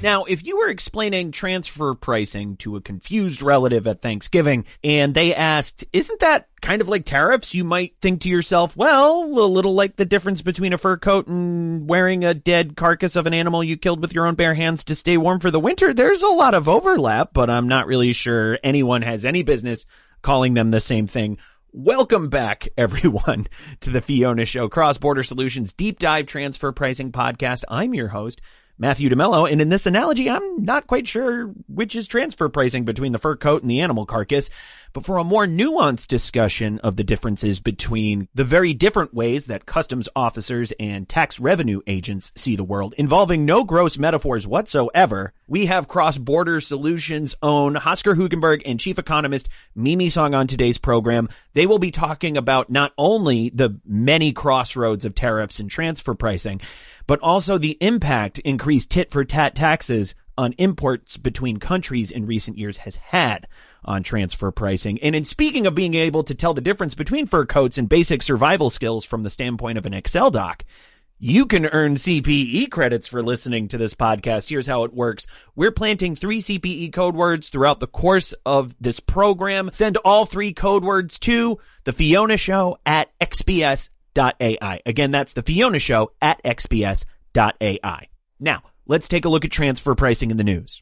Now, if you were explaining transfer pricing to a confused relative at Thanksgiving and they asked, isn't that kind of like tariffs? You might think to yourself, well, a little like the difference between a fur coat and wearing a dead carcass of an animal you killed with your own bare hands to stay warm for the winter. There's a lot of overlap, but I'm not really sure anyone has any business calling them the same thing. Welcome back, everyone, to the Fiona Show, Cross-Border Solutions Deep Dive Transfer Pricing Podcast. I'm your host, Matthew DeMello, and in this analogy, I'm not quite sure which is transfer pricing between the fur coat and the animal carcass, but for a more nuanced discussion of the differences between the very different ways that customs officers and tax revenue agents see the world, involving no gross metaphors whatsoever, we have Cross-Border Solutions' own Hosker Hugenberg and chief economist Mimi Song on today's program. They will be talking about not only the many crossroads of tariffs and transfer pricing, but also the impact increased tit-for-tat taxes on imports between countries in recent years has had on transfer pricing. And in speaking of being able to tell the difference between fur coats and basic survival skills from the standpoint of an Excel doc, you can earn CPE credits for listening to this podcast. Here's how it works. We're planting 3 CPE code words throughout the course of this program. Send all 3 code words to the Fiona Show at XPS.AI. Again, that's the Fiona Show at XPS.AI. Now, let's take a look at transfer pricing in the news.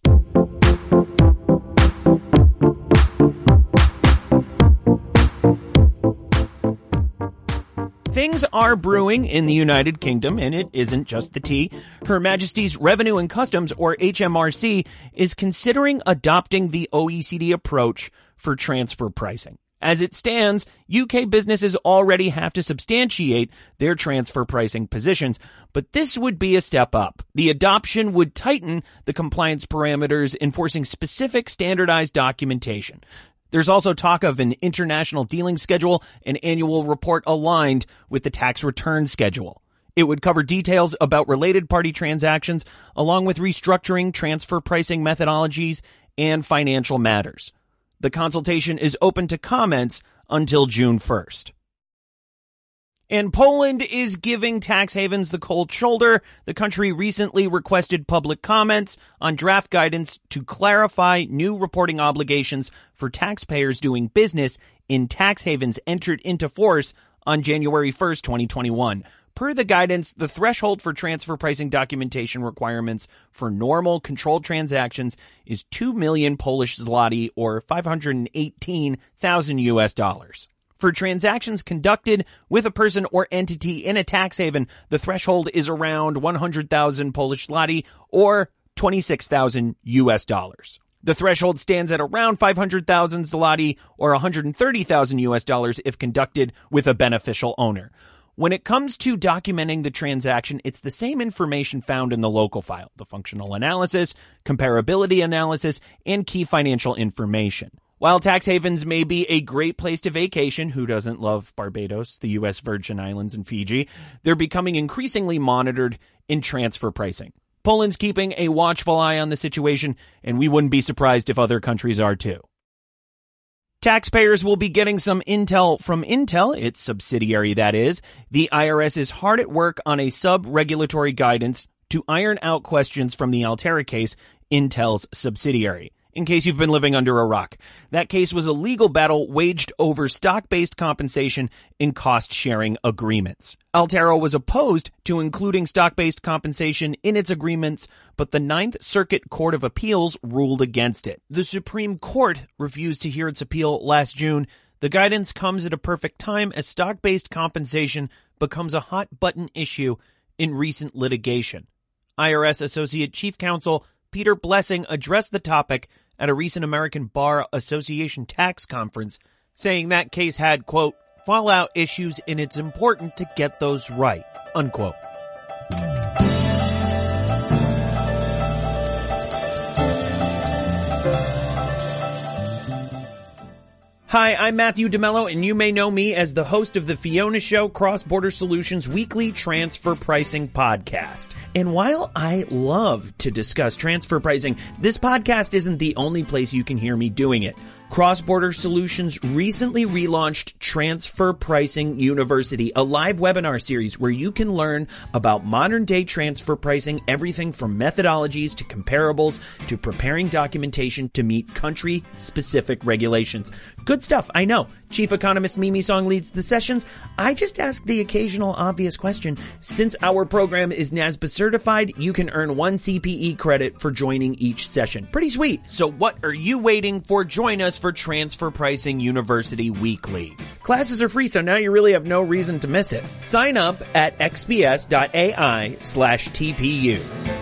Things are brewing in the United Kingdom, and it isn't just the tea. Her Majesty's Revenue and Customs, or HMRC, is considering adopting the OECD approach for transfer pricing. As it stands, UK businesses already have to substantiate their transfer pricing positions, but this would be a step up. The adoption would tighten the compliance parameters, enforcing specific standardized documentation. There's also talk of an international dealing schedule and annual report aligned with the tax return schedule. It would cover details about related party transactions, along with restructuring, transfer pricing methodologies, and financial matters. The consultation is open to comments until June 1st. And Poland is giving tax havens the cold shoulder. The country recently requested public comments on draft guidance to clarify new reporting obligations for taxpayers doing business in tax havens entered into force on January 1st, 2021. Per the guidance, the threshold for transfer pricing documentation requirements for normal controlled transactions is 2 million Polish zloty or $518,000. For transactions conducted with a person or entity in a tax haven, the threshold is around 100,000 Polish zloty or $26,000. The threshold stands at around 500,000 zloty or $130,000 if conducted with a beneficial owner. When it comes to documenting the transaction, it's the same information found in the local file, the functional analysis, comparability analysis, and key financial information. While tax havens may be a great place to vacation, who doesn't love Barbados, the U.S. Virgin Islands, and Fiji, they're becoming increasingly monitored in transfer pricing. Poland's keeping a watchful eye on the situation, and we wouldn't be surprised if other countries are too. Taxpayers will be getting some intel from Intel, its subsidiary that is. The IRS is hard at work on a sub-regulatory guidance to iron out questions from the Altera case, Intel's subsidiary. In case you've been living under a rock, that case was a legal battle waged over stock-based compensation and cost-sharing agreements. Altera was opposed to including stock-based compensation in its agreements, but the Ninth Circuit Court of Appeals ruled against it. The Supreme Court refused to hear its appeal last June. The guidance comes at a perfect time as stock-based compensation becomes a hot-button issue in recent litigation. IRS Associate Chief Counsel Peter Blessing addressed the topic at a recent American Bar Association tax conference, saying that case had, quote, fallout issues and it's important to get those right, unquote. Hi, I'm Matthew DeMello, and you may know me as the host of the Fiona Show Cross-Border Solutions weekly transfer pricing podcast. And while I love to discuss transfer pricing, this podcast isn't the only place you can hear me doing it. Cross-Border Solutions recently relaunched Transfer Pricing University, a live webinar series where you can learn about modern-day transfer pricing, everything from methodologies to comparables to preparing documentation to meet country-specific regulations. Good stuff, I know. Chief Economist Mimi Song leads the sessions. I just ask the occasional obvious question. Since our program is NASBA certified, you can earn 1 CPE credit for joining each session. Pretty sweet. So what are you waiting for? Join us for Transfer Pricing University Weekly. Classes are free, so now you really have no reason to miss it. Sign up at xbs.ai/TPU.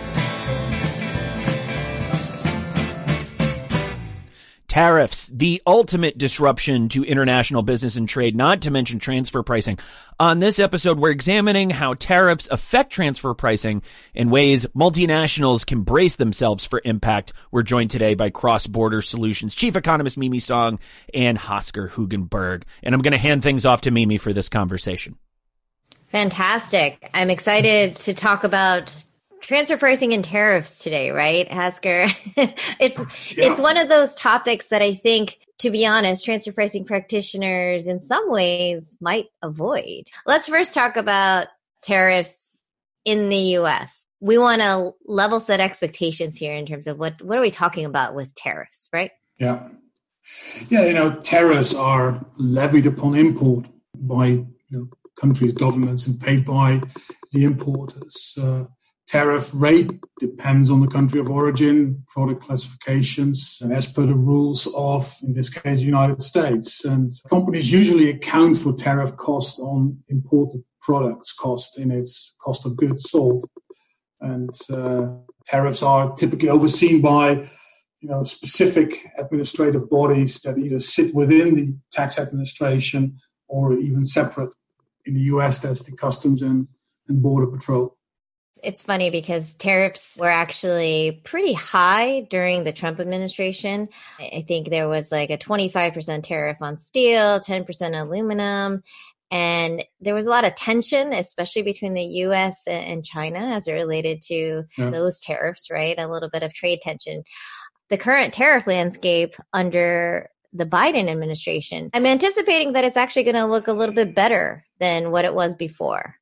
Tariffs, the ultimate disruption to international business and trade, not to mention transfer pricing. On this episode, we're examining how tariffs affect transfer pricing in ways multinationals can brace themselves for impact. We're joined today by Cross-Border Solutions Chief Economist Mimi Song and Hosker Hugenberg. And I'm going to hand things off to Mimi for this conversation. Fantastic. I'm excited to talk about transfer pricing and tariffs today, right, Hasker? It's one of those topics that I think, to be honest, transfer pricing practitioners in some ways might avoid. Let's first talk about tariffs in the U.S. We want to level set expectations here in terms of what are we talking about with tariffs, right? Yeah, tariffs are levied upon import by countries' governments and paid by the importers. Tariff rate depends on the country of origin, product classifications, and as per the rules of, in this case, the United States. And companies usually account for tariff cost on imported products, cost in its cost of goods sold. And tariffs are typically overseen by specific administrative bodies that either sit within the tax administration or even separate. In the U.S., that's the Customs and Border Patrol. It's funny because tariffs were actually pretty high during the Trump administration. I think there was like a 25% tariff on steel, 10% aluminum, and there was a lot of tension, especially between the U.S. and China as it related to those tariffs, right? A little bit of trade tension. The current tariff landscape under the Biden administration, I'm anticipating that it's actually going to look a little bit better than what it was before.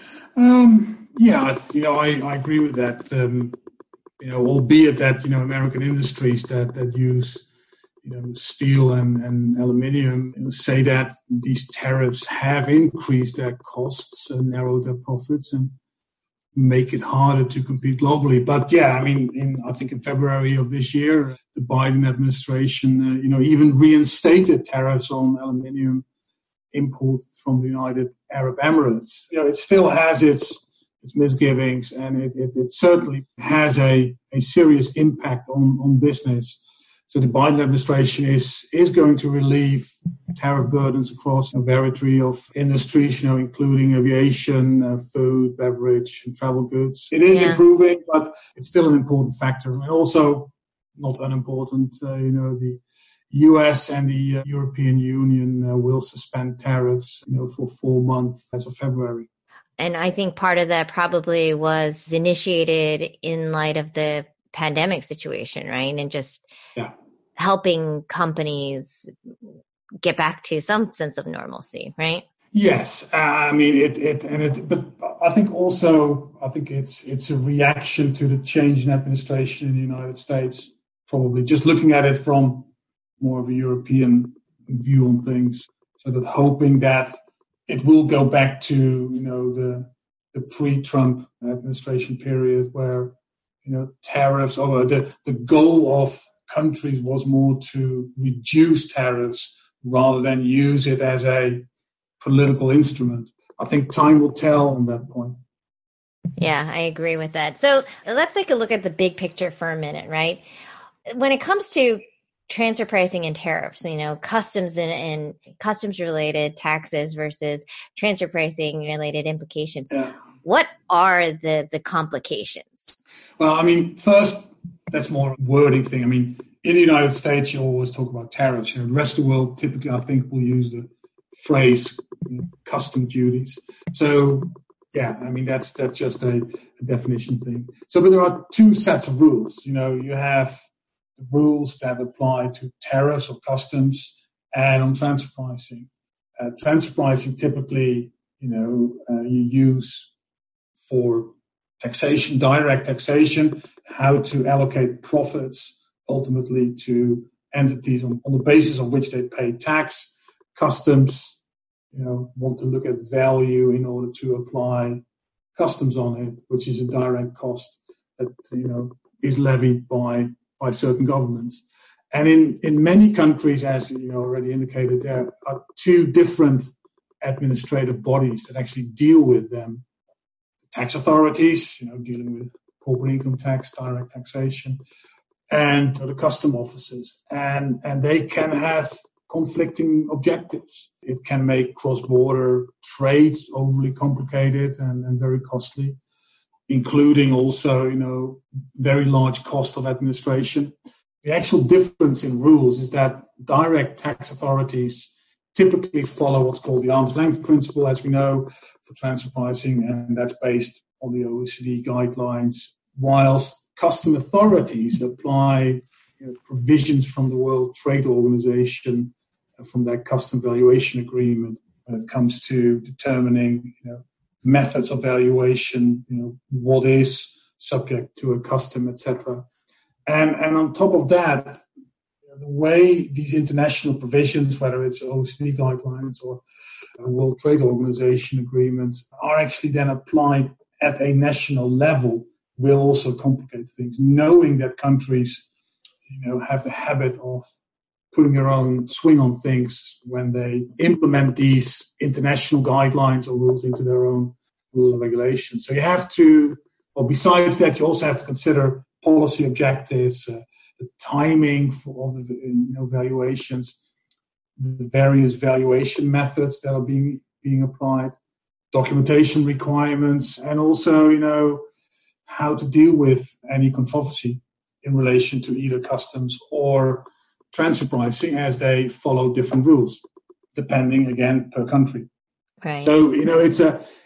I agree with that. Albeit that, American industries that use, steel and aluminium say that these tariffs have increased their costs and narrowed their profits and make it harder to compete globally. But I think in February of this year, the Biden administration, even reinstated tariffs on aluminium import from the United Arab Emirates. It still has its misgivings, and it certainly has a serious impact on business. So the Biden administration is going to relieve tariff burdens across a variety of industries, including aviation, food, beverage, and travel goods. It is improving, but it's still an important factor. And also, not unimportant, the U.S. and the European Union will suspend tariffs, for 4 months as of February. And I think part of that probably was initiated in light of the pandemic situation, right? And just helping companies get back to some sense of normalcy, right? Yes, but I think it's a reaction to the change in administration in the United States. Probably just looking at it from more of a European view on things, so that hoping that it will go back to the pre-Trump administration period where tariffs, or the goal of countries was more to reduce tariffs rather than use it as a political instrument. I think time will tell on that point. Yeah, I agree with that. So let's take a look at the big picture for a minute, right? When it comes to transfer pricing and tariffs, customs and customs related taxes versus transfer pricing related implications. What are the complications? Well, first, that's more a wording thing. In the United States, you always talk about tariffs. The rest of the world typically, I think, will use the phrase custom duties. So, that's just a definition thing. So, but there are two sets of rules. You have the rules that apply to tariffs or customs and on transfer pricing. Transfer pricing typically, you use for taxation, direct taxation, how to allocate profits ultimately to entities on the basis of which they pay tax. Customs, want to look at value in order to apply customs on it, which is a direct cost that, is levied by certain governments. And in many countries, as already indicated, there are two different administrative bodies that actually deal with them. Tax authorities, dealing with corporate income tax, direct taxation, and the custom officers. And they can have conflicting objectives. It can make cross-border trades overly complicated and very costly, including also, very large cost of administration. The actual difference in rules is that direct tax authorities typically follow what's called the arm's length principle, as we know, for transfer pricing, and that's based on the OECD guidelines, whilst custom authorities apply provisions from the World Trade Organization, from their custom valuation agreement, when it comes to determining methods of valuation, what is subject to a custom, etc. And on top of that, the way these international provisions, whether it's OECD guidelines or World Trade Organization agreements, are actually then applied at a national level will also complicate things. Knowing that countries, have the habit of putting their own swing on things when they implement these international guidelines or rules into their own rules and regulations. So you have to, besides that, you also have to consider policy objectives, the timing of the valuations, the various valuation methods that are being applied, documentation requirements, and also, how to deal with any controversy in relation to either customs or transfer pricing, as they follow different rules, depending again per country. Right. So it's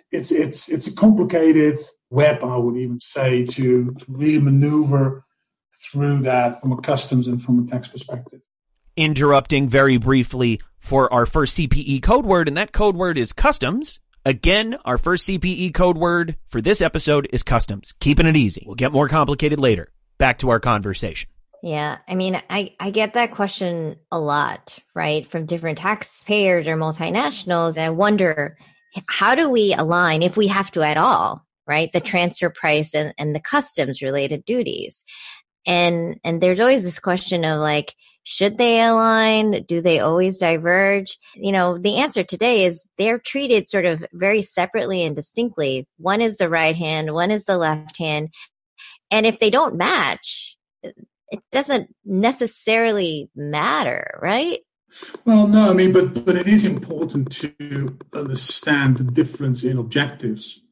a complicated web, I would even say, to really maneuver through that from a customs and from a tax perspective. Interrupting very briefly for our first CPE code word, and that code word is customs. Again, our first CPE code word for this episode is customs. Keeping it easy. We'll get more complicated later. Back to our conversation. Yeah, I get that question a lot, right, from different taxpayers or multinationals. And I wonder, how do we align, if we have to at all, right, the transfer price and the customs related duties? And there's always this question of like, should they align? Do they always diverge? The answer today is they're treated sort of very separately and distinctly. One is the right hand, one is the left hand. And if they don't match, it doesn't necessarily matter, right? Well, no, but it is important to understand the difference in objectives.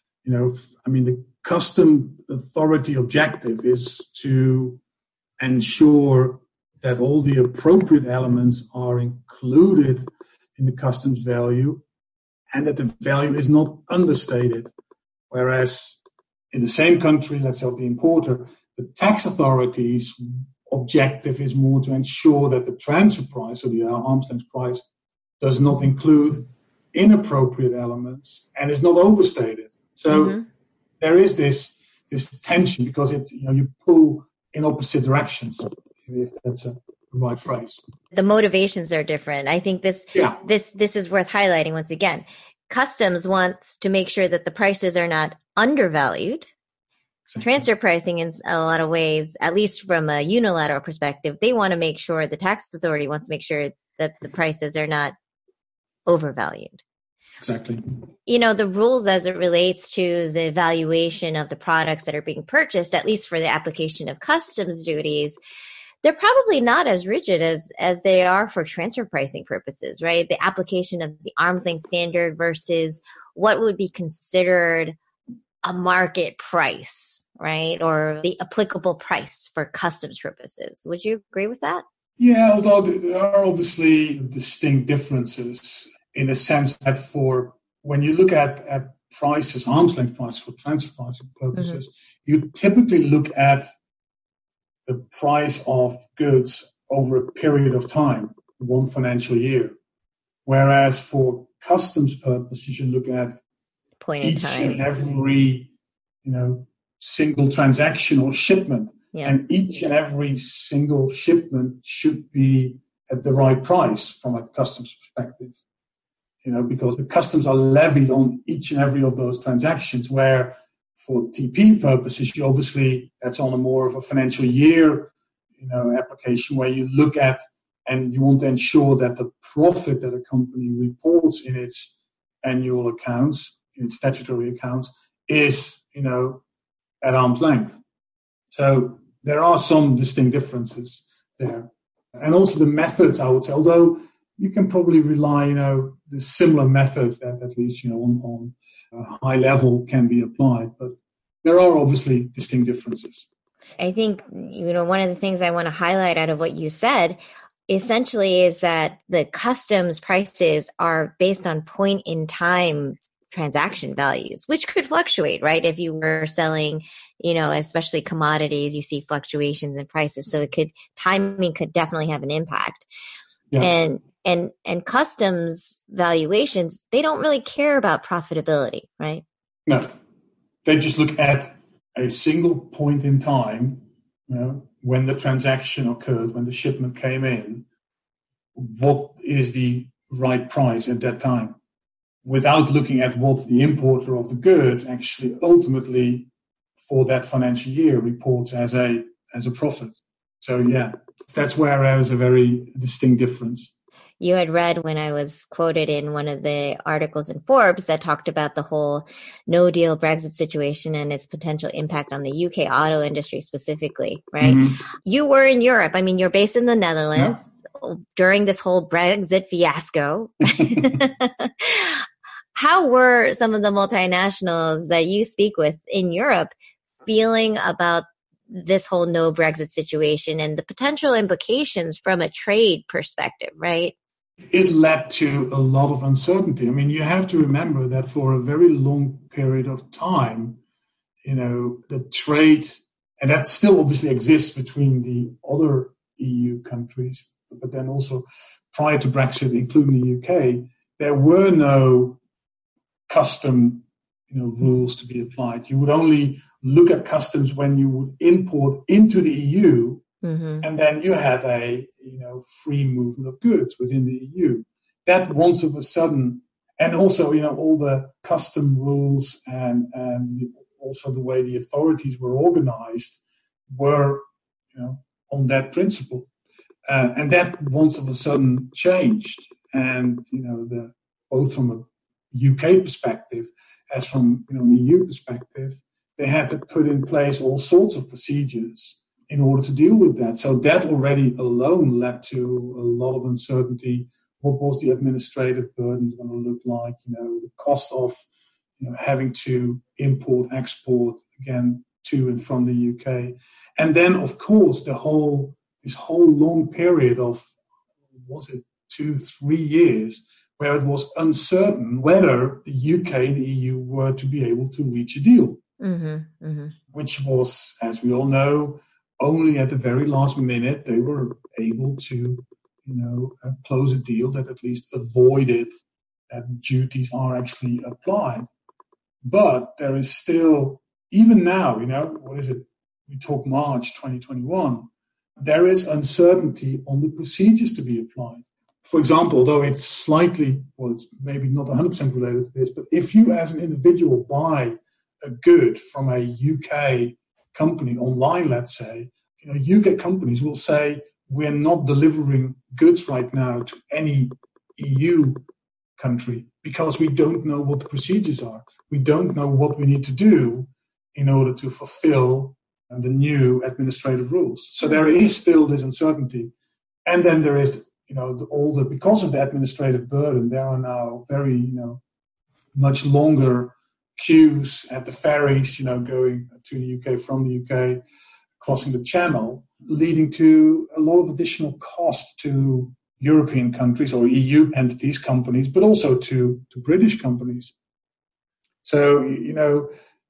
The custom authority objective is to ensure that all the appropriate elements are included in the customs value and that the value is not understated. Whereas in the same country, let's say of the importer, the tax authority's objective is more to ensure that the transfer price or the arm's length price does not include inappropriate elements and is not overstated. So there is this tension because you pull in opposite directions, if that's a right phrase. The motivations are different. I think this is worth highlighting once again. Customs wants to make sure that the prices are not undervalued. Exactly. Transfer pricing, in a lot of ways, at least from a unilateral perspective, they want to make sure, the tax authority wants to make sure that the prices are not overvalued. Exactly. The rules as it relates to the valuation of the products that are being purchased, at least for the application of customs duties, they're probably not as rigid as they are for transfer pricing purposes, right? The application of the arm's length standard versus what would be considered a market price, right? Or the applicable price for customs purposes. Would you agree with that? Yeah, although there are obviously distinct differences in the sense that when you look at prices, arm's length prices for transfer pricing purposes, you typically look at the price of goods over a period of time, one financial year. Whereas for customs purposes, you look at point in each time. and every, single transaction or shipment. Yeah. And each and every single shipment should be at the right price from a customs perspective. Because the customs are levied on each and every of those transactions, where for TP purposes, you obviously, that's on a more of a financial year, application where you look at and you want to ensure that the profit that a company reports in its annual accounts, in its statutory accounts, is, at arm's length. So there are some distinct differences there. And also the methods, I would say, although you can probably rely, the similar methods that at least, on a high level can be applied. But there are obviously distinct differences. I think, one of the things I want to highlight out of what you said essentially is that the customs prices are based on point in time transaction values, which could fluctuate, right? If you were selling, especially commodities, you see fluctuations in prices. So timing could definitely have an impact. Yeah. And customs valuations, they don't really care about profitability, right? No, they just look at a single point in time, when the transaction occurred, when the shipment came in, what is the right price at that time, without looking at what the importer of the good actually ultimately for that financial year reports as a profit. So yeah, that's where there is a very distinct difference. You had read when I was quoted in one of the articles in Forbes that talked about the whole no-deal Brexit situation and its potential impact on the UK auto industry specifically, right? Mm-hmm. You were in Europe. I mean, you're based in the Netherlands during this whole Brexit fiasco. How were some of the multinationals that you speak with in Europe feeling about this whole no Brexit situation and the potential implications from a trade perspective, right? It led to a lot of uncertainty. I mean, you have to remember that for a very long period of time, the trade, and that still obviously exists between the other EU countries, but then also prior to Brexit, including the UK, there were no custom rules to be applied. You would only look at customs when you would import into the EU, mm-hmm. and then you had a free movement of goods within the EU. That once of a sudden, and also all the custom rules and also the way the authorities were organized were on that principle, and that once of a sudden changed, and both from a UK perspective as from an EU perspective, they had to put in place all sorts of procedures in order to deal with that. So that already alone led to a lot of uncertainty. What was the administrative burden going to look like? The cost of having to import, export again to and from the UK, and then of course this whole long period of 2-3 years where it was uncertain whether the UK and the EU were to be able to reach a deal, mm-hmm, mm-hmm. which was, as we all know, only at the very last minute they were able to, close a deal that at least avoided that duties are actually applied. But there is still, even now, we talk March 2021, there is uncertainty on the procedures to be applied. For example, although it's slightly, it's maybe not 100% related to this, but if you as an individual buy a good from a UK company online, let's say, UK companies will say, we're not delivering goods right now to any EU country because we don't know what the procedures are. We don't know what we need to do in order to fulfill the new administrative rules. So there is still this uncertainty. And then there is because of the administrative burden, there are now very, much longer queues at the ferries, going to the UK from the UK, crossing the channel, leading to a lot of additional cost to European countries or EU entities, companies, but also to British companies. So,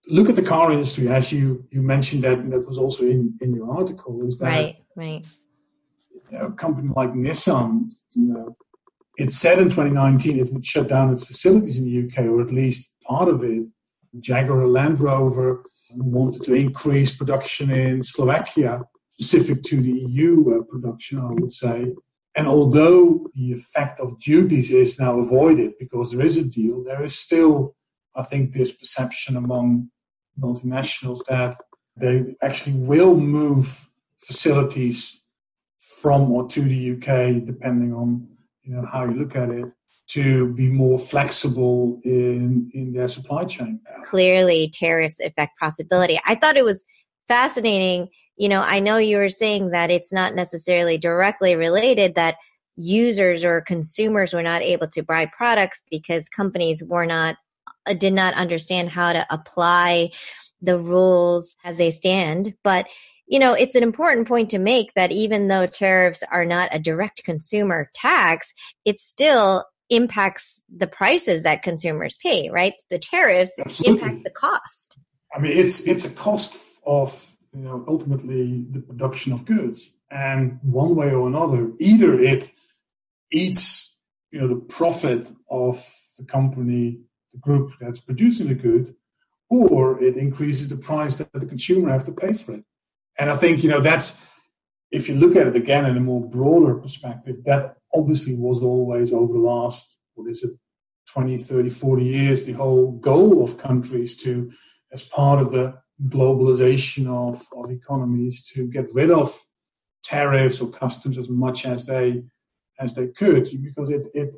look at the car industry, as you mentioned that was also in your article, is that right. A company like Nissan, it said in 2019 it would shut down its facilities in the UK, or at least part of it. Jaguar Land Rover wanted to increase production in Slovakia, specific to the EU production, I would say. And although the effect of duties is now avoided because there is a deal, there is still, I think, this perception among multinationals that they actually will move facilities from or to the UK, depending on how you look at it, to be more flexible in their supply chain. Clearly, tariffs affect profitability. I thought it was fascinating. I know you were saying that it's not necessarily directly related, that users or consumers were not able to buy products because companies did not understand how to apply the rules as they stand. But it's an important point to make that even though tariffs are not a direct consumer tax, it still impacts the prices that consumers pay, right? The tariffs impact the cost. I mean, it's a cost of, ultimately the production of goods. And one way or another, either it eats, the profit of the company, the group that's producing the good, or it increases the price that the consumer has to pay for it. And I think, that's, if you look at it again in a more broader perspective, that obviously was always over the last, 20, 30, 40 years, the whole goal of countries to, as part of the globalization of economies, to get rid of tariffs or customs as much as they could, because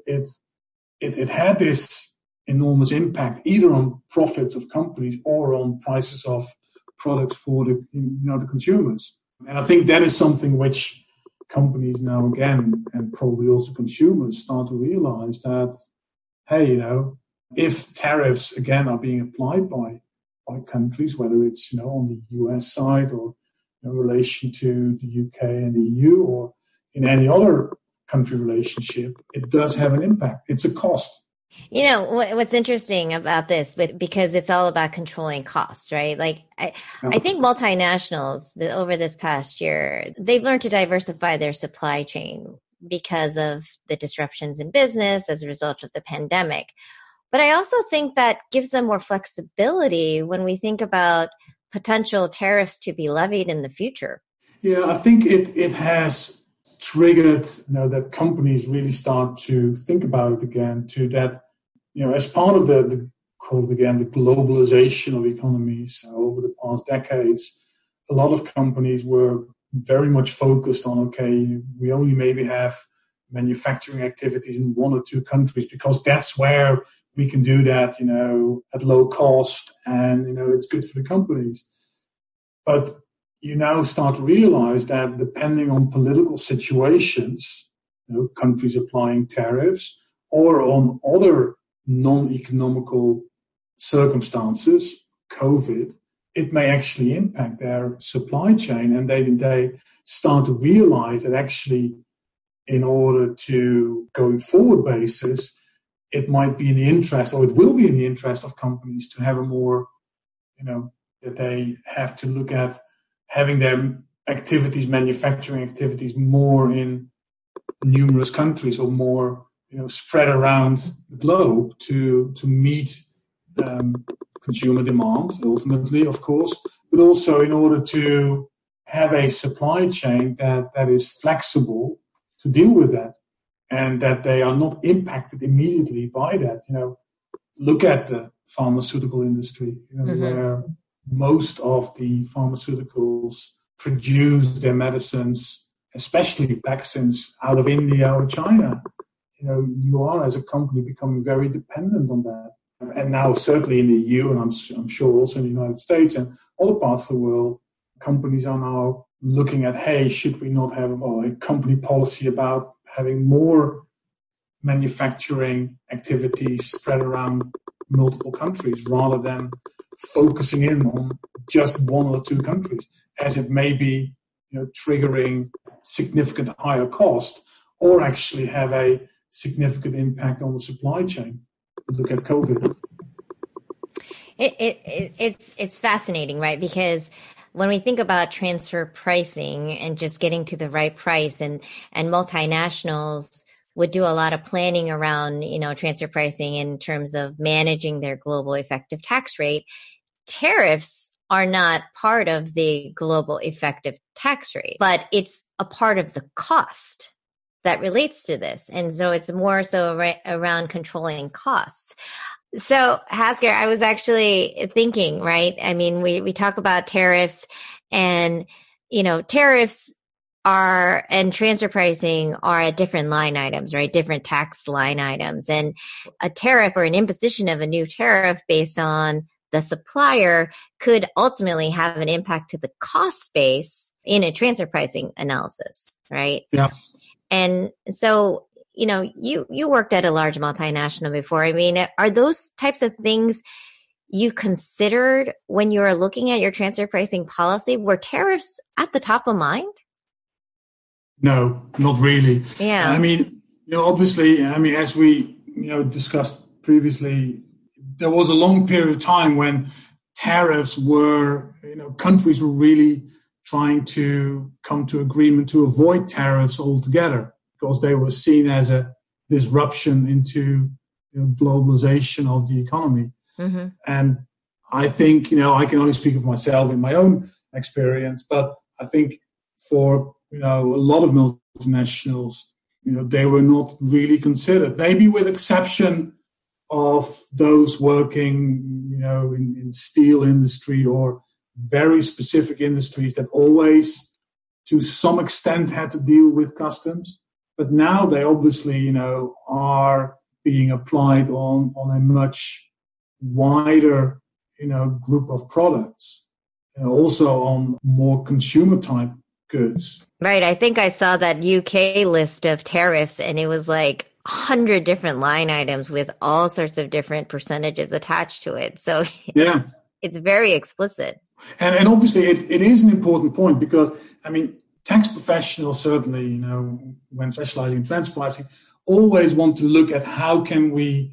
it had this enormous impact either on profits of companies or on prices of products for the consumers. And I think that is something which companies now again, and probably also consumers, start to realize that, hey, if tariffs again are being applied by countries, whether it's on the US side or in relation to the UK and the EU or in any other country relationship, it does have an impact. It's a cost. What's interesting about this, because it's all about controlling costs, right? Like, I think multinationals over this past year, they've learned to diversify their supply chain because of the disruptions in business as a result of the pandemic. But I also think that gives them more flexibility when we think about potential tariffs to be levied in the future. Yeah, I think it has triggered, that companies really start to think about it again, to that, as part of the globalization of economies over the past decades, a lot of companies were very much focused on, okay, we only maybe have manufacturing activities in one or two countries because that's where we can do that, at low cost and, it's good for the companies. But you now start to realize that depending on political situations, countries applying tariffs or on other non-economical circumstances, COVID, it may actually impact their supply chain. And they start to realize that actually, in order to going forward basis, it might be in the interest, or it will be in the interest of companies to have a more, that they have to look at having their activities, manufacturing activities, more in numerous countries or more, spread around the globe to meet consumer demand, ultimately, of course, but also in order to have a supply chain that is flexible to deal with that, and that they are not impacted immediately by that. Look at the pharmaceutical industry, where most of the pharmaceuticals produce their medicines, especially vaccines, out of India or China. You are, as a company, becoming very dependent on that. And now, certainly in the EU, and I'm sure also in the United States and other parts of the world, companies are now looking at, hey, should we not have a company policy about having more manufacturing activities spread around multiple countries rather than focusing in on just one or two countries, as it may be, triggering significant higher cost or actually have a significant impact on the supply chain. Look at COVID. It's fascinating, right? Because when we think about transfer pricing and just getting to the right price, and multinationals would do a lot of planning around, transfer pricing in terms of managing their global effective tax rate. Tariffs are not part of the global effective tax rate, but it's a part of the cost that relates to this. And so it's more so around controlling costs. So, Hasker, I was actually thinking, right? I mean, we talk about tariffs, and, tariffs and transfer pricing are at different line items, right? Different tax line items. And a tariff or an imposition of a new tariff based on the supplier could ultimately have an impact to the cost base in a transfer pricing analysis, right? Yeah. And so, you worked at a large multinational before. I mean, are those types of things you considered when you were looking at your transfer pricing policy? Were tariffs at the top of mind? No, not really. Yeah. I mean, obviously, as we, discussed previously, there was a long period of time when tariffs were, countries were really trying to come to agreement to avoid tariffs altogether, because they were seen as a disruption into globalization of the economy. Mm-hmm. And I think, I can only speak of myself in my own experience, but I think for, a lot of multinationals, they were not really considered, maybe with exception of those working, in steel industry or very specific industries that always, to some extent, had to deal with customs. But now they obviously, are being applied on a much wider, group of products, and also on more consumer type goods. Right. I think I saw that UK list of tariffs, and it was like 100 different line items with all sorts of different percentages attached to it. So yeah, it's very explicit. And obviously it is an important point, because, tax professionals certainly, when specializing in transfer pricing, always want to look at how can we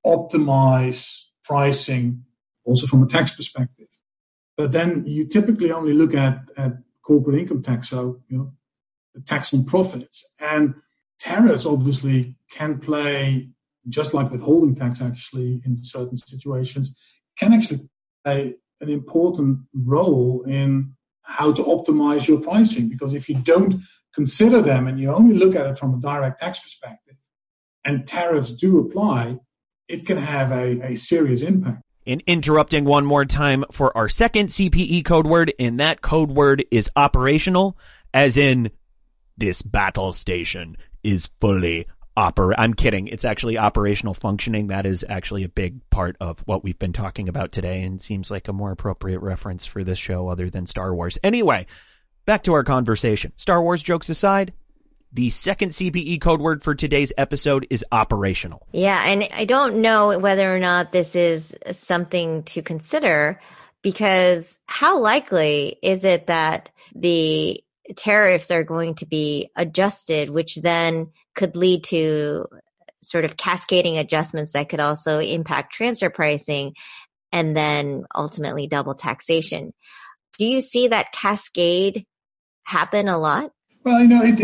optimize pricing also from a tax perspective. But then you typically only look at corporate income tax, so, the tax on profits. And tariffs obviously can play, just like withholding tax actually in certain situations, can actually play an important role in how to optimize your pricing. Because if you don't consider them and you only look at it from a direct tax perspective, and tariffs do apply, it can have a serious impact. And interrupting one more time for our second CPE code word, and that code word is operational, as in this battle station is fully I'm kidding. It's actually operational functioning. That is actually a big part of what we've been talking about today, and seems like a more appropriate reference for this show other than Star Wars. Anyway, back to our conversation. Star Wars jokes aside, the second CPE code word for today's episode is operational. Yeah, and I don't know whether or not this is something to consider, because how likely is it that the tariffs are going to be adjusted, which then could lead to sort of cascading adjustments that could also impact transfer pricing and then ultimately double taxation. Do you see that cascade happen a lot? Well,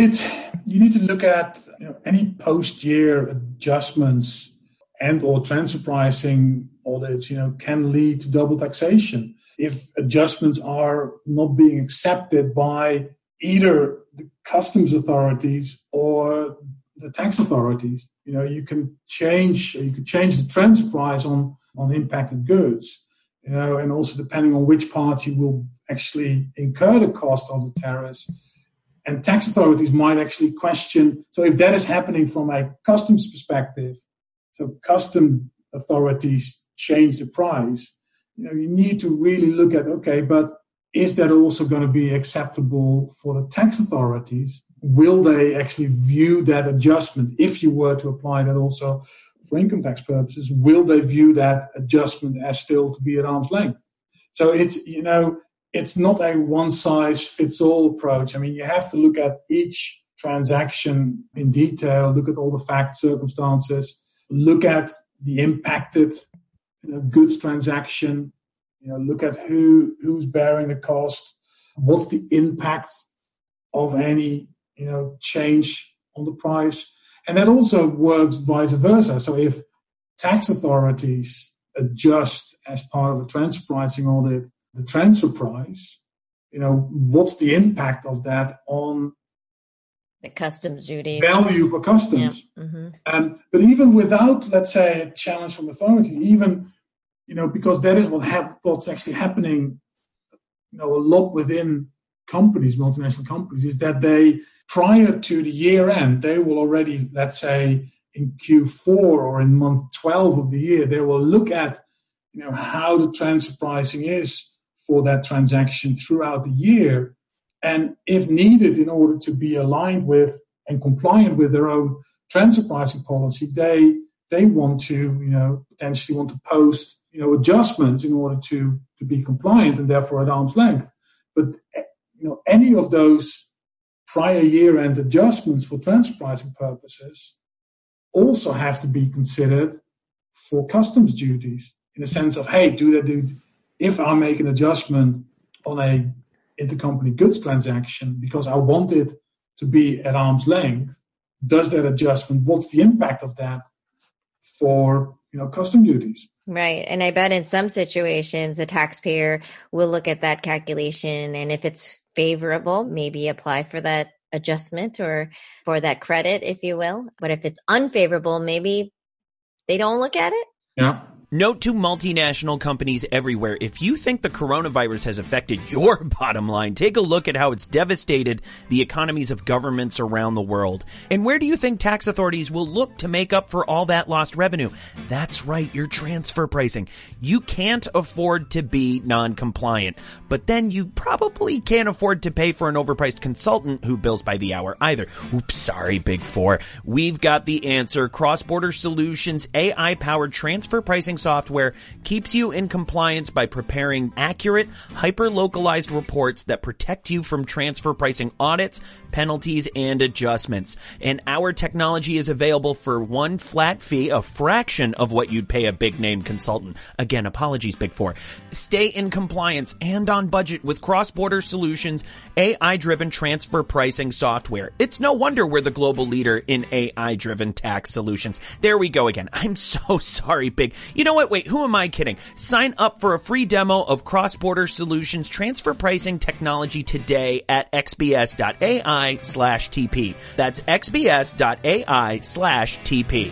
you need to look at any post-year adjustments and or transfer pricing audits, can lead to double taxation if adjustments are not being accepted by either the customs authorities or the tax authorities. You could change the transfer price on impacted goods, and also depending on which party will actually incur the cost of the tariffs. And tax authorities might actually question. So if that is happening from a customs perspective, so custom authorities change the price, you need to really look at, okay, but is that also going to be acceptable for the tax authorities? Will they actually view that adjustment, if you were to apply that also for income tax purposes, will they view that adjustment as still to be at arm's length? So it's not a one-size-fits-all approach. You have to look at each transaction in detail, look at all the facts, circumstances, look at the impacted goods transaction, look at who's bearing the cost, what's the impact of any, change on the price. And that also works vice versa. So if tax authorities adjust as part of a transfer pricing audit the transfer price, what's the impact of that on the customs duty value for customs? Yeah. Mm-hmm. But even without, let's say, a challenge from authority, even, because that is what's actually happening, a lot within companies, multinational companies, is that they, prior to the year end, they will already, let's say, in Q4 or in month 12 of the year, they will look at, how the transfer pricing is for that transaction throughout the year. And if needed, in order to be aligned with and compliant with their own transfer pricing policy, they want to, potentially want to post, adjustments in order to be compliant and therefore at arm's length. But, any of those prior year-end adjustments for transfer pricing purposes also have to be considered for customs duties in the sense of, hey, if I make an adjustment on a intercompany goods transaction because I want it to be at arm's length, does that adjustment, what's the impact of that for, custom duties? Right. And I bet in some situations, the taxpayer will look at that calculation, and if it's favorable, maybe apply for that adjustment or for that credit, if you will. But if it's unfavorable, maybe they don't look at it. Yeah. Note to multinational companies everywhere, if you think the coronavirus has affected your bottom line, take a look at how it's devastated the economies of governments around the world. And where do you think tax authorities will look to make up for all that lost revenue? That's right, your transfer pricing. You can't afford to be non-compliant, but then you probably can't afford to pay for an overpriced consultant who bills by the hour either. Oops, sorry, Big Four. We've got the answer. Cross-Border Solutions AI-powered transfer pricing software keeps you in compliance by preparing accurate, hyper-localized reports that protect you from transfer pricing audits, penalties, and adjustments. And our technology is available for one flat fee, a fraction of what you'd pay a big-name consultant. Again, apologies, Big Four. Stay in compliance and on budget with Cross-Border Solutions AI-driven transfer pricing software. It's no wonder we're the global leader in AI-driven tax solutions. There we go again. I'm so sorry, Big. You know what? Wait, who am I kidding? Sign up for a free demo of Cross-Border Solutions transfer pricing technology today at xbs.ai/TP. That's xbs.ai/TP.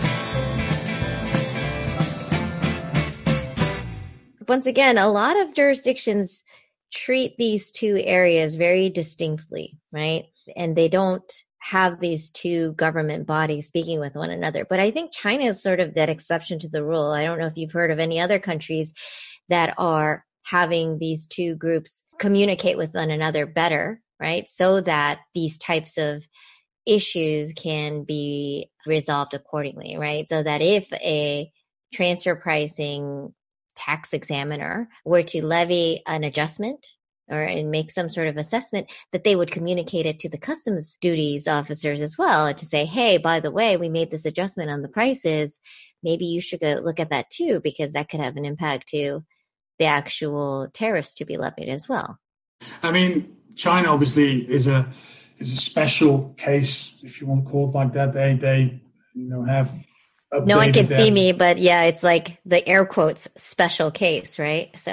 Once again, a lot of jurisdictions treat these two areas very distinctly, right? And they don't have these two government bodies speaking with one another. But I think China is sort of that exception to the rule. I don't know if you've heard of any other countries that are having these two groups communicate with one another better, right? So that these types of issues can be resolved accordingly, right? So that if a transfer pricing tax examiner were to levy an adjustment and make some sort of assessment, that they would communicate it to the customs duties officers as well to say, hey, by the way, we made this adjustment on the prices. Maybe you should go look at that too, because that could have an impact to the actual tariffs to be levied as well. I mean, China obviously is a special case, if you want to call it like that. They have no one can see me, but yeah, it's like the air quotes special case, right? So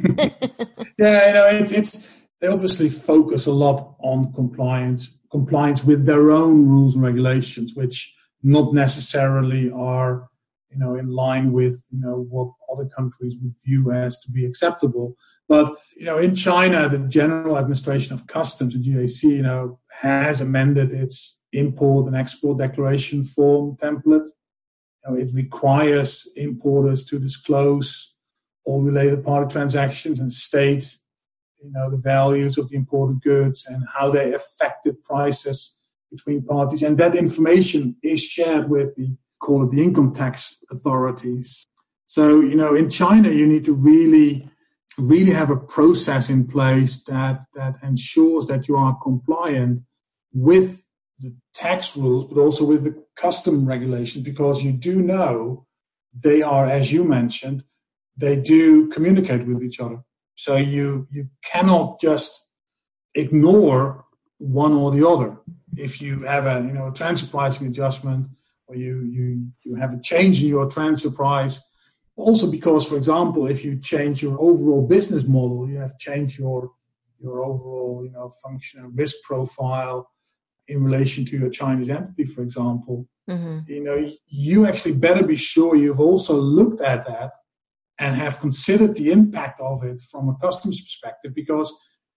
yeah, they obviously focus a lot on compliance with their own rules and regulations, which not necessarily are, in line with, what other countries would view as to be acceptable. But, in China, the General Administration of Customs, the GAC, has amended its import and export declaration form template. It requires importers to disclose all related party transactions and state, the values of the imported goods and how they affected prices between parties. And that information is shared with the income tax authorities. So, in China, you need to really have a process in place that ensures that you are compliant with the tax rules, but also with the custom regulations, because you do know they are, as you mentioned, they do communicate with each other. So you cannot just ignore one or the other. If you have a transfer pricing adjustment, or you have a change in your transfer price, also because, for example, if you change your overall business model, you have changed your overall function and risk profile in relation to your Chinese entity, for example. Mm-hmm. You actually better be sure you've also looked at that and have considered the impact of it from a customs perspective, because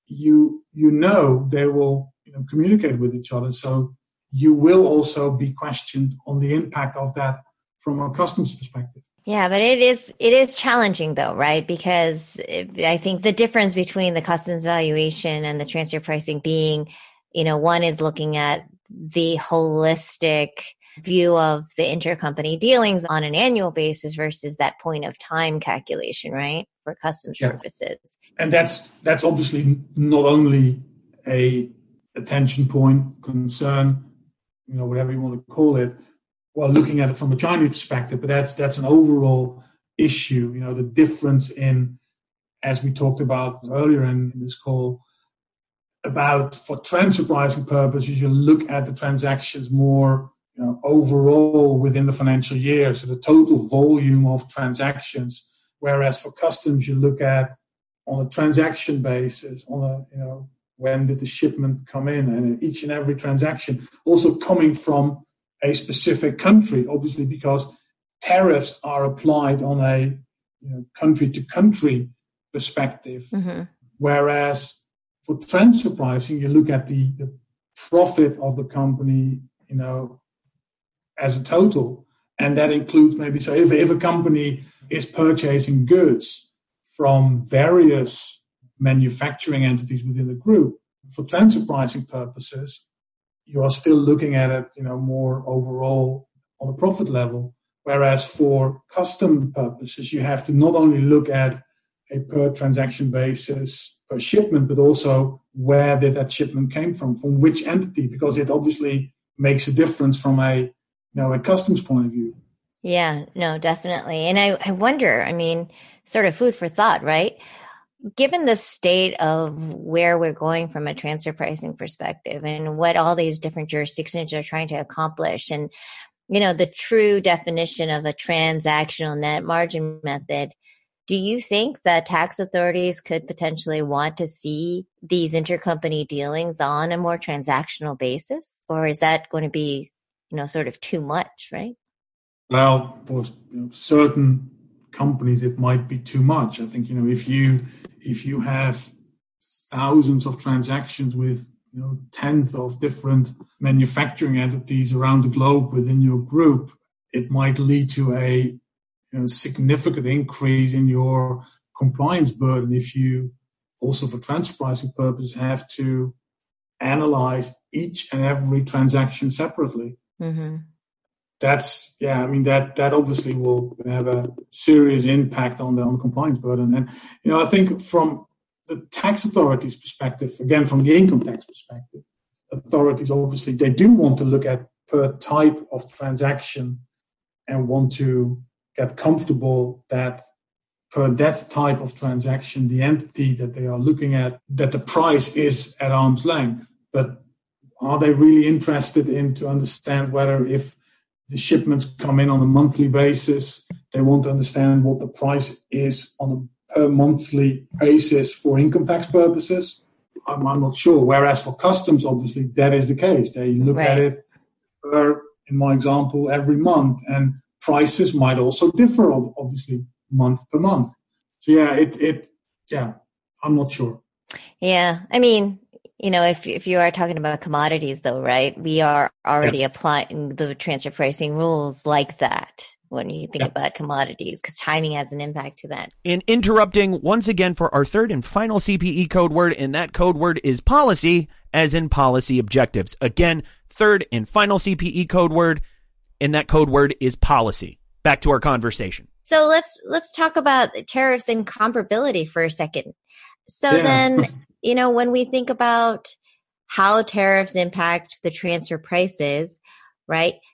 they will communicate with each other. So you will also be questioned on the impact of that from a customs perspective. Yeah, but it is challenging though, right? Because I think the difference between the customs valuation and the transfer pricing being, one is looking at the holistic view of the intercompany dealings on an annual basis versus that point of time calculation, right? For customs purposes. And that's obviously not only a attention point, concern, whatever you want to call it, while looking at it from a Chinese perspective, but that's an overall issue. The difference in, as we talked about earlier in this call, about for transfer pricing purposes, you look at the transactions more overall within the financial year, so the total volume of transactions. Whereas for customs, you look at on a transaction basis, when did the shipment come in, and each and every transaction also coming from a specific country, obviously, because tariffs are applied on a country-to-country perspective. Mm-hmm. Whereas for transfer pricing, you look at the profit of the company, as a total, and that includes maybe, so if a company is purchasing goods from various manufacturing entities within the group, for transfer pricing purposes, you are still looking at it, more overall on a profit level. Whereas for custom purposes, you have to not only look at a per transaction basis per shipment, but also where did that shipment came from which entity, because it obviously makes a difference from a customs point of view. Yeah, no, definitely. And I wonder, sort of food for thought, right? Given the state of where we're going from a transfer pricing perspective and what all these different jurisdictions are trying to accomplish, and, the true definition of a transactional net margin method, do you think that tax authorities could potentially want to see these intercompany dealings on a more transactional basis? Or is that going to be, sort of too much, right? Well, for certain companies, it might be too much. I think, if you have thousands of transactions with, tens of different manufacturing entities around the globe within your group, it might lead to a significant increase in your compliance burden if you also, for transfer pricing purposes, have to analyze each and every transaction separately. Mm-hmm. That obviously will have a serious impact on the compliance burden. And, I think from the tax authorities' perspective, again, from the income tax perspective, authorities obviously, they do want to look at per type of transaction and want to get comfortable that per that type of transaction, the entity that they are looking at, that the price is at arm's length. But are they really interested in to understand whether if the shipments come in on a monthly basis, they want to understand what the price is on a per monthly basis for income tax purposes? I'm not sure. Whereas for customs, obviously, that is the case. They look at it per, in my example, every month. And prices might also differ, obviously, month per month. So, I'm not sure. Yeah. If you are talking about commodities, though, right, we are already applying the transfer pricing rules like that when you think about commodities, because timing has an impact to that. And interrupting once again for our third and final CPE code word, and that code word is policy, as in policy objectives. Again, third and final CPE code word, and that code word is policy. Back to our conversation. So let's talk about tariffs and comparability for a second. So then, when we think about how tariffs impact the transfer prices, right?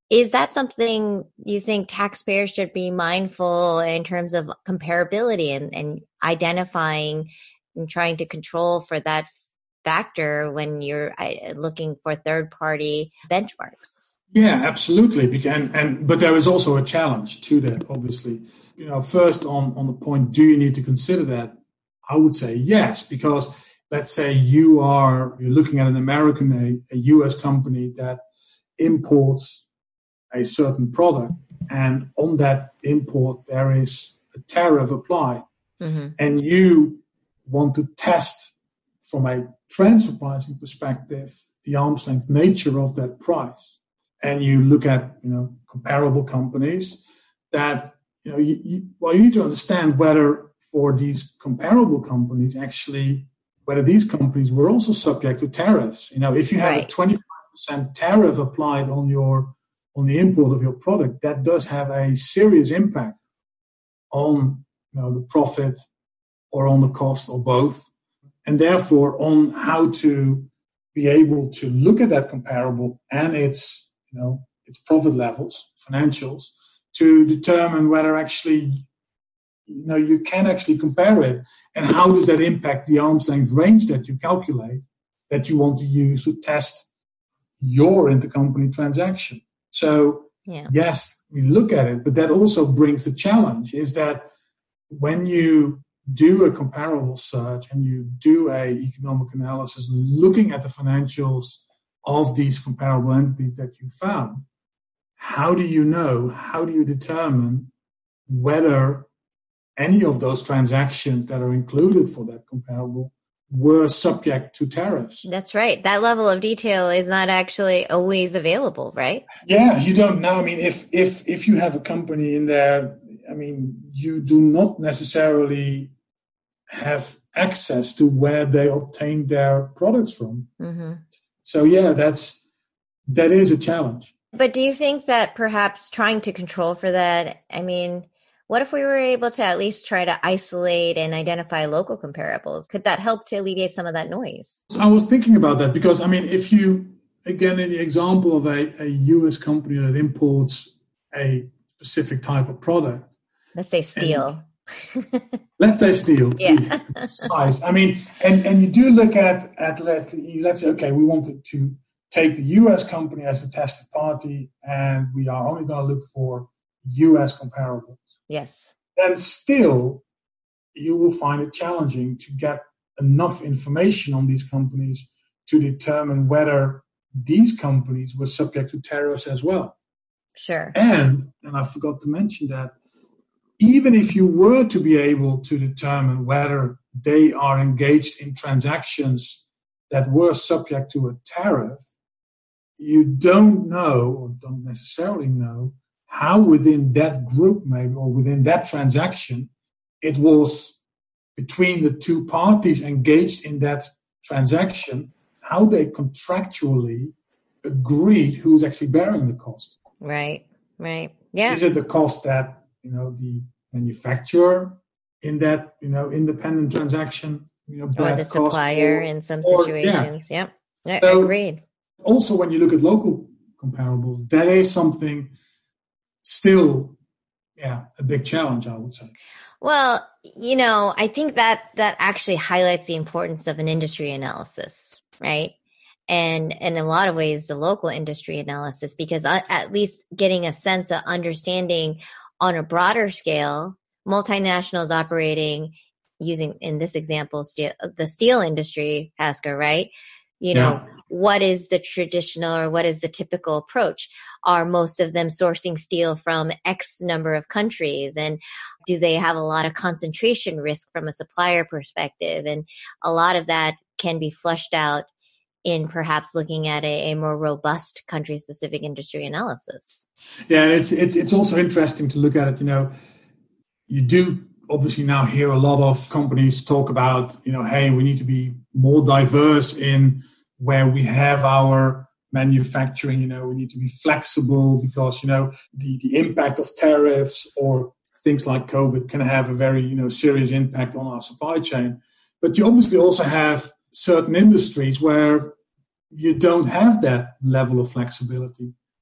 Is that something you think taxpayers should be mindful in terms of comparability and identifying and trying to control for that factor when you're looking for third-party benchmarks? Yeah, absolutely. But there is also a challenge to that, obviously. First on the point, do you need to consider that? I would say yes, because let's say you're looking at an American, a US company that imports a certain product, and on that import there is a tariff applied, and you want to test from a transfer pricing perspective the arm's length nature of that price, and you look at comparable companies that you need to understand whether for these comparable companies whether these companies were also subject to tariffs. If you have a 25% tariff applied on the import of your product, that does have a serious impact on the profit or on the cost or both, and therefore on how to be able to look at that comparable and its profit levels, financials, to determine whether actually you can actually compare it, and how does that impact the arm's length range that you calculate that you want to use to test your intercompany transaction. So, yes, we look at it, but that also brings the challenge is that when you do a comparable search and you do a economic analysis looking at the financials of these comparable entities that you found, how do you determine whether any of those transactions that are included for that comparable were subject to tariffs? That's right. That level of detail is not actually always available, right? Yeah, you don't know. I mean, if you have a company in there, you do not necessarily have access to where they obtained their products from. So yeah, that is a challenge. But do you think that perhaps trying to control for that, what if we were able to at least try to isolate and identify local comparables? Could that help to alleviate some of that noise? I was thinking about that because, if you, again, in the example of a U.S. company that imports a specific type of product. Let's say steel. Let's say steel. Yeah. Size. And you do look at let's say, okay, we wanted to take the U.S. company as the tested party, and we are only going to look for U.S. comparables. Yes. Then still, you will find it challenging to get enough information on these companies to determine whether these companies were subject to tariffs as well. Sure. And I forgot to mention that even if you were to be able to determine whether they are engaged in transactions that were subject to a tariff, you don't know or don't necessarily know how within that group maybe or within that transaction it was between the two parties engaged in that transaction, how they contractually agreed who's actually bearing the cost. Right. Yeah. Is it the cost that, the manufacturer in that, independent transaction, or the supplier in some situations. Yeah. So, agreed. Also, when you look at local comparables, that is something still, a big challenge, I would say. Well, I think that actually highlights the importance of an industry analysis, right? And in a lot of ways, the local industry analysis, because at least getting a sense of understanding on a broader scale, multinationals operating using, in this example, the steel industry, Hasker, right? What is the traditional or what is the typical approach? Are most of them sourcing steel from X number of countries? And do they have a lot of concentration risk from a supplier perspective? And a lot of that can be flushed out in perhaps looking at a more robust country-specific industry analysis. Yeah, it's also interesting to look at it. You do obviously now hear a lot of companies talk about, hey, we need to be more diverse in where we have our manufacturing. We need to be flexible because, the impact of tariffs or things like COVID can have a very, serious impact on our supply chain. But you obviously also have certain industries where you don't have that level of flexibility.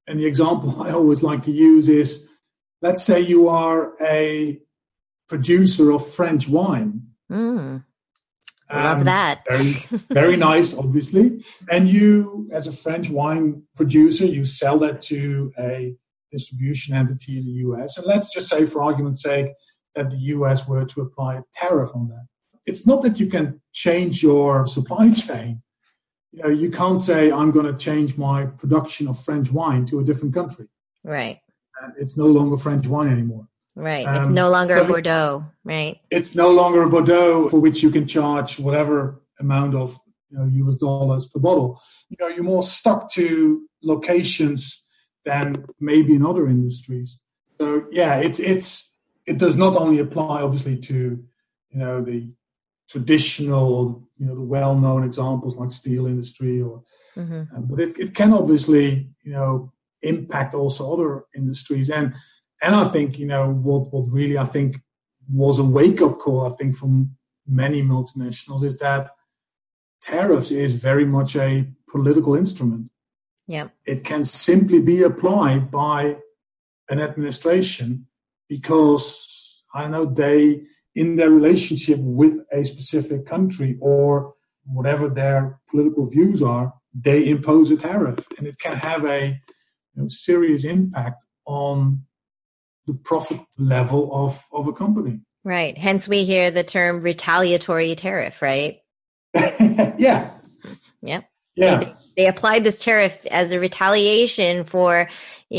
And the example I always like to use is, let's say you are a producer of French wine. Love that. Very, very nice, obviously. And you, as a French wine producer, you sell that to a distribution entity in the US. And let's just say, for argument's sake, that the US were to apply a tariff on that. It's not that you can change your supply chain. You can't say, I'm going to change my production of French wine to a different country. Right. It's no longer French wine anymore. Right. It's no longer a Bordeaux, right? It's no longer a Bordeaux for which you can charge whatever amount of US dollars per bottle. You're more stuck to locations than maybe in other industries. So yeah, it does not only apply obviously to the traditional, the well-known examples like steel industry, but it can obviously impact also other industries. And I think what really I think was a wake-up call, I think, from many multinationals is that tariffs is very much a political instrument. Yeah, it can simply be applied by an administration because they, in their relationship with a specific country or whatever their political views are, they impose a tariff, and it can have a serious impact on the profit level of a company. Right. Hence, we hear the term retaliatory tariff, right? Yeah. Yep. Yeah. They applied this tariff as a retaliation for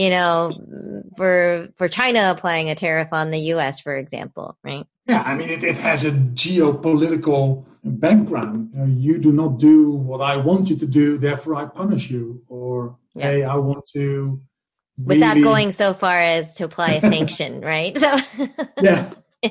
China applying a tariff on the U.S., for example, right? Yeah, I mean, it has a geopolitical background. You do not do what I want you to do, therefore I punish you. Or, hey, I want to... Without going so far as to apply a sanction, right? So, yeah.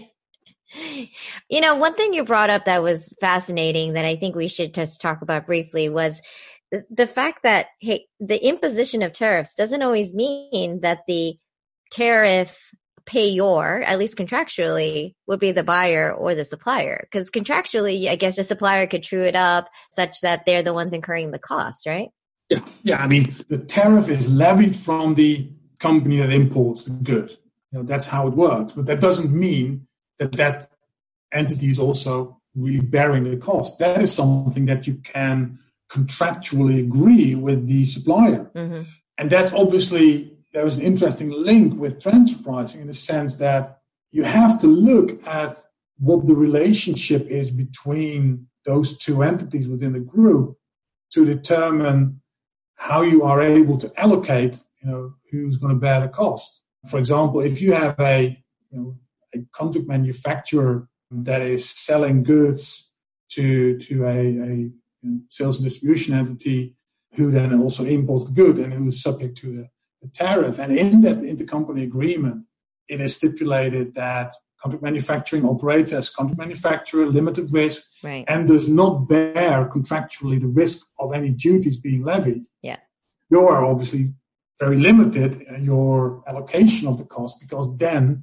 One thing you brought up that was fascinating that I think we should just talk about briefly was the fact that, hey, the imposition of tariffs doesn't always mean that the tariff payor, at least contractually, would be the buyer or the supplier. Because contractually, I guess the supplier could true it up such that they're the ones incurring the cost, right? Yeah. I mean, the tariff is levied from the company that imports the good. That's how it works. But that doesn't mean that entity is also really bearing the cost. That is something that you can contractually agree with the supplier. Mm-hmm. And that's obviously, there is an interesting link with transfer pricing in the sense that you have to look at what the relationship is between those two entities within the group to determine how you are able to allocate, who's going to bear the cost. For example, if you have a contract manufacturer that is selling goods to a sales and distribution entity who then also imports the good and who is subject to the tariff. And in that intercompany agreement, it is stipulated that contract manufacturing operates as contract manufacturer, limited risk, right, and does not bear contractually the risk of any duties being levied. Yeah. You are obviously very limited in your allocation of the cost because then,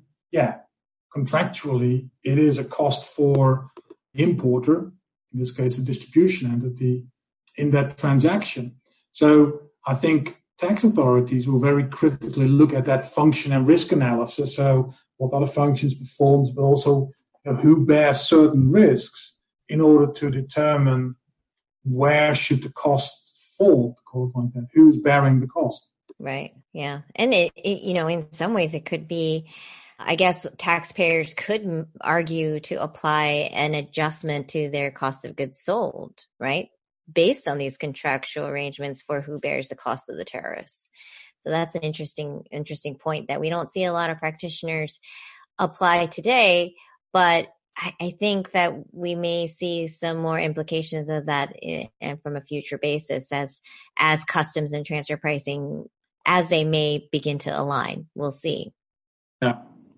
contractually, it is a cost for the importer, in this case, a distribution entity, in that transaction. So I think tax authorities will very critically look at that function and risk analysis. So what other functions performs, but also who bears certain risks in order to determine where should the cost fall, to call it like that, who's bearing the cost. Right. Yeah. And it in some ways it could be, I guess taxpayers could argue to apply an adjustment to their cost of goods sold, right? Based on these contractual arrangements for who bears the cost of the tariffs. So that's an interesting point that we don't see a lot of practitioners apply today, but I think that we may see some more implications of that and from a future basis as customs and transfer pricing, as they may begin to align. We'll see. Yeah.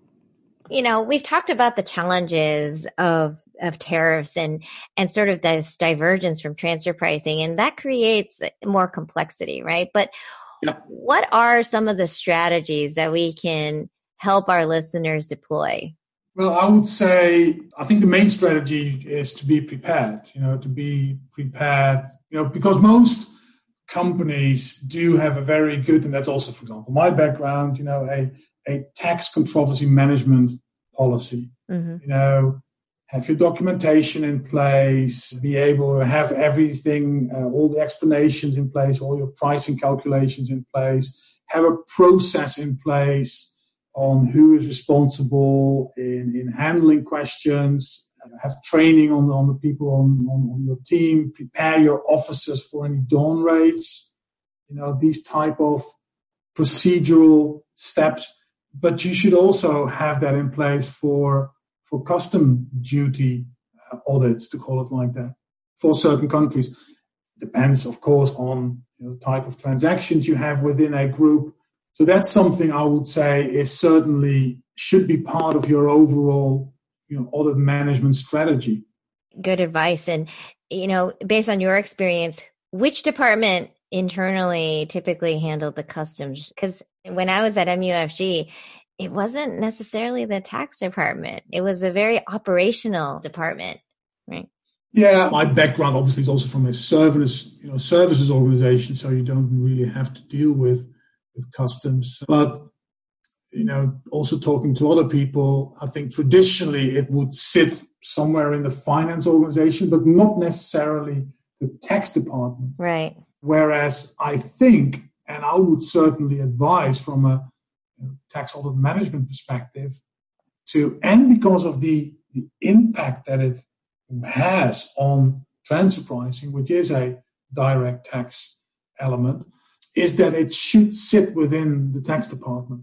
We've talked about the challenges of tariffs and sort of this divergence from transfer pricing, and that creates more complexity, right? But what are some of the strategies that we can help our listeners deploy? Well, I would say, I think the main strategy is to be prepared, because most companies do have a very good, and that's also, for example, my background, a tax controversy management policy. Mm-hmm. Have your documentation in place, be able to have everything, all the explanations in place, all your pricing calculations in place, have a process in place on who is responsible in handling questions, have training on the people on your team, prepare your officers for any dawn raids, these type of procedural steps. But you should also have that in place for custom duty audits, to call it like that, for certain countries. Depends, of course, on the type of transactions you have within a group. So that's something I would say is certainly should be part of your overall audit management strategy. Good advice. And, based on your experience, which department internally typically handled the customs? Because when I was at MUFG, it wasn't necessarily the tax department. It was a very operational department, right? Yeah, my background obviously is also from a services organization, so you don't really have to deal with customs. But, also talking to other people, I think traditionally it would sit somewhere in the finance organization, but not necessarily the tax department. Right. Whereas I think, and I would certainly advise from a tax audit management perspective and because of the impact that it has on transfer pricing, which is a direct tax element, is that it should sit within the tax department.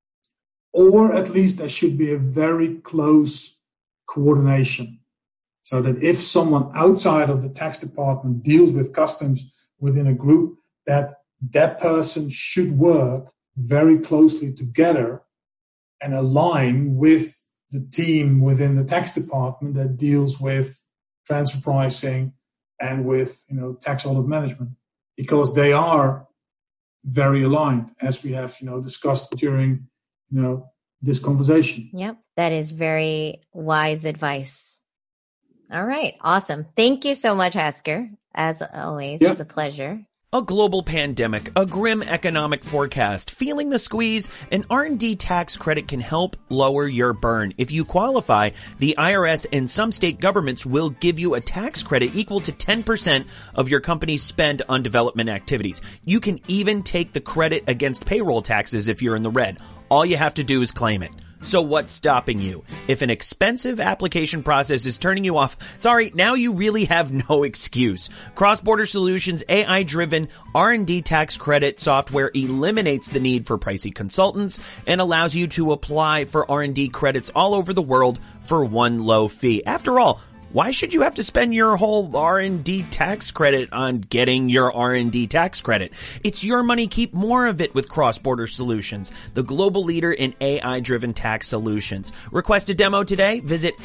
Or at least there should be a very close coordination so that if someone outside of the tax department deals with customs within a group, that person should work very closely together and align with the team within the tax department that deals with transfer pricing and with tax audit management, because they are very aligned, as we have discussed during this conversation. Yep, that is very wise advice. All right, awesome. Thank you so much, Asger. As always, It's a pleasure. A global pandemic, a grim economic forecast, feeling the squeeze, an R&D tax credit can help lower your burn. If you qualify, the IRS and some state governments will give you a tax credit equal to 10% of your company's spend on development activities. You can even take the credit against payroll taxes if you're in the red. All you have to do is claim it. So what's stopping you? If an expensive application process is turning you off, sorry, now you really have no excuse. Cross-Border Solutions' AI-driven R&D tax credit software eliminates the need for pricey consultants and allows you to apply for R&D credits all over the world for one low fee. After all, why should you have to spend your whole R&D tax credit on getting your R&D tax credit? It's your money. Keep more of it with Cross-Border Solutions, the global leader in AI-driven tax solutions. Request a demo today. Visit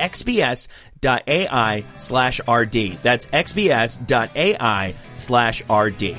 xbs.ai/RD. That's xbs.ai/RD.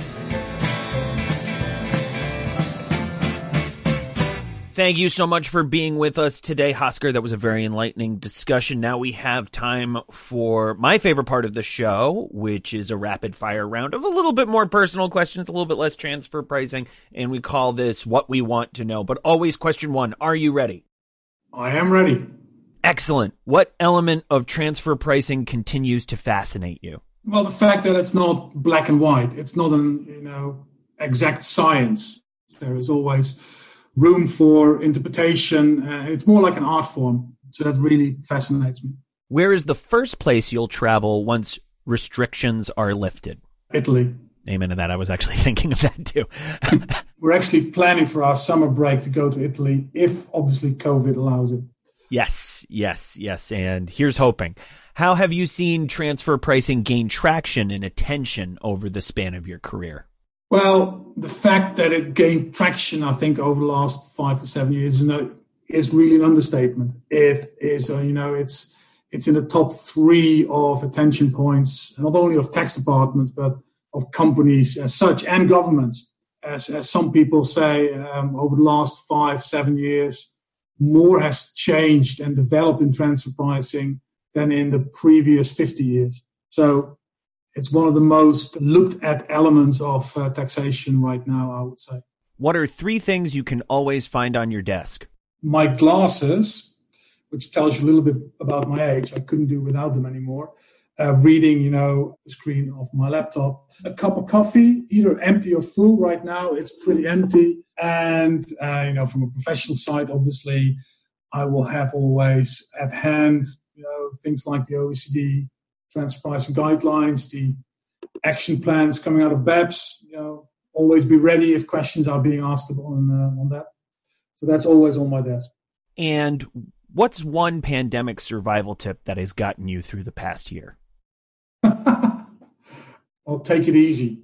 Thank you so much for being with us today, Hosker. That was a very enlightening discussion. Now we have time for my favorite part of the show, which is a rapid fire round of a little bit more personal questions, a little bit less transfer pricing, and we call this What We Want to Know. But always question one, are you ready? I am ready. Excellent. What element of transfer pricing continues to fascinate you? Well, the fact that it's not black and white. It's not an exact science. There is always room for interpretation. It's more like an art form. So that really fascinates me. Where is the first place you'll travel once restrictions are lifted? Italy. Amen to that. I was actually thinking of that too. We're actually planning for our summer break to go to Italy if obviously COVID allows it. Yes. And here's hoping. How have you seen transfer pricing gain traction and attention over the span of your career? Well, the fact that it gained traction, I think, over the last 5 to 7 years is really an understatement. It is, it's in the top 3 of attention points, not only of tax departments, but of companies as such and governments. As some people say, over the last 5-7 years, more has changed and developed in transfer pricing than in the previous 50 years. So it's one of the most looked at elements of taxation right now, I would say. What are 3 things you can always find on your desk? My glasses, which tells you a little bit about my age. I couldn't do without them anymore. Reading, the screen of my laptop. A cup of coffee, either empty or full. Right now, it's pretty empty. And, from a professional side, obviously, I will have always at hand, things like the OECD transfer pricing guidelines, the action plans coming out of BEPS, always be ready if questions are being asked on that. So that's always on my desk. And what's one pandemic survival tip that has gotten you through the past year? Well, take it easy.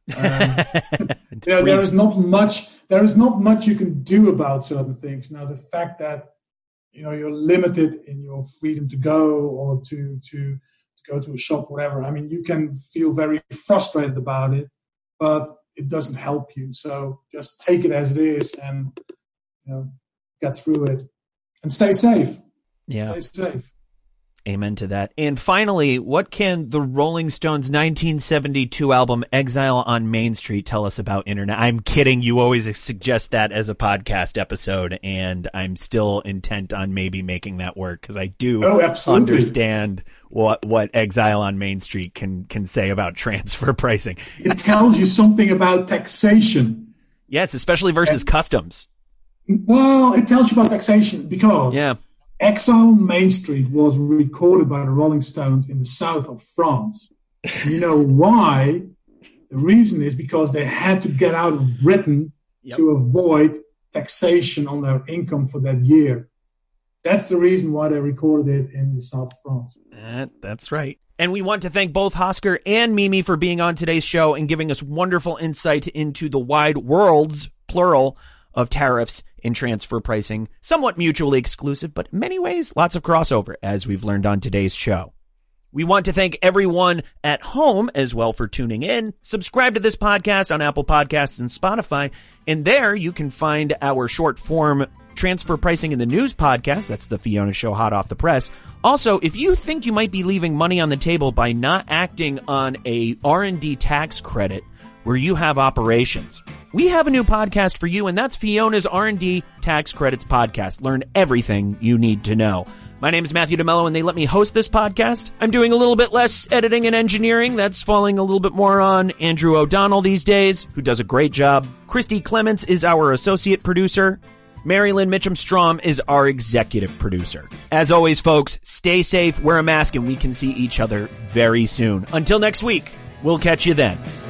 There is not much you can do about certain things. Now, the fact that you're limited in your freedom to go or to go to a shop, whatever. I mean, you can feel very frustrated about it, but it doesn't help you. So just take it as it is and get through it and stay safe. Yeah. Stay safe. Amen to that. And finally, what can the Rolling Stones 1972 album Exile on Main Street tell us about internet? I'm kidding. You always suggest that as a podcast episode, and I'm still intent on maybe making that work because I do understand what Exile on Main Street can say about transfer pricing. It tells you something about taxation. Yes, especially versus customs. Well, it tells you about taxation because Exile on Main Street was recorded by the Rolling Stones in the south of France. You know why? The reason is because they had to get out of Britain to avoid taxation on their income for that year. That's the reason why they recorded it in the south of France. That's right. And we want to thank both Hosker and Mimi for being on today's show and giving us wonderful insight into the wide worlds, plural, of tariffs and transfer pricing, somewhat mutually exclusive, but in many ways, lots of crossover, as we've learned on today's show. We want to thank everyone at home as well for tuning in. Subscribe to this podcast on Apple Podcasts and Spotify, and there you can find our short form Transfer Pricing in the News podcast. That's the Fiona Show hot off the press. Also, if you think you might be leaving money on the table by not acting on a R&D tax credit where you have operations, we have a new podcast for you, and that's Fiona's R&D Tax Credits Podcast. Learn everything you need to know. My name is Matthew DeMello, and they let me host this podcast. I'm doing a little bit less editing and engineering. That's falling a little bit more on Andrew O'Donnell these days, who does a great job. Christy Clements is our associate producer. Marilyn Mitchum-Strom is our executive producer. As always, folks, stay safe, wear a mask, and we can see each other very soon. Until next week, we'll catch you then.